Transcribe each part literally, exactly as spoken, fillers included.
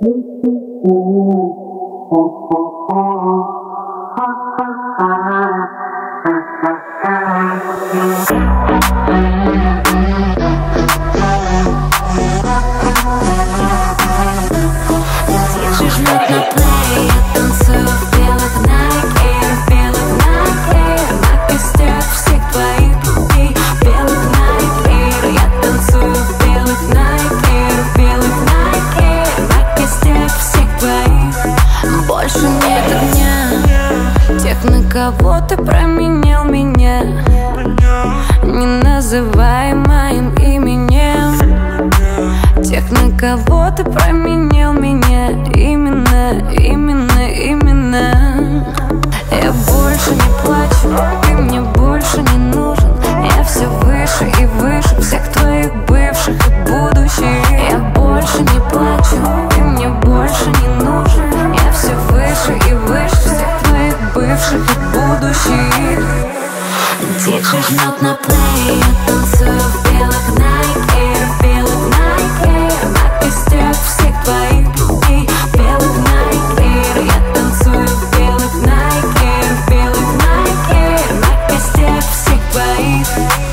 На кого ты променял меня? Не называй моим именем тех, на кого ты променял меня. Именно, именно, именно. Я больше не плачу, ты мне больше не нужен. Я все выше и выше всех твоих бывших и будущих. Я больше не плачу, ты мне больше не нужен. Я все выше и выше всех твоих бывших и будущих. Диджей жмет на плей, я танцую в белых Nike, в белых Nike, на костях всех твоих путей. В белых Nike, я танцую в белых Nike, в белых Nike, на костях всех твоих.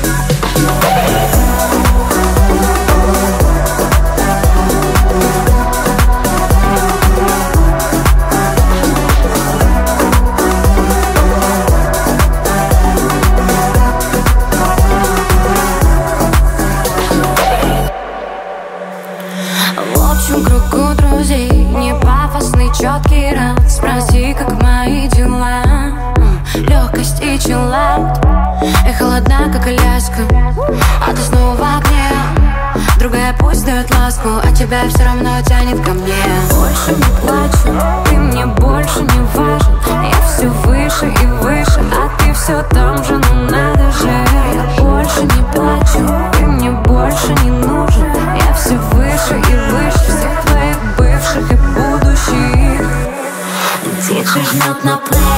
В общем кругу друзей, не пафосный четкий раунд. Спроси, как мои дела, легкость и чиллаут. Я холодна, как Аляска, а ты снова в огне. Другая пусть дает ласку, а тебя все равно тянет ко мне. Больше не плачу, ты мне больше не важен. Я все выше и выше, а ты все там же, ну надо же. Я больше не плачу, ты мне больше не нужен. Я все выше и выше всех твоих бывших и будущих. Диджей жмет на плей.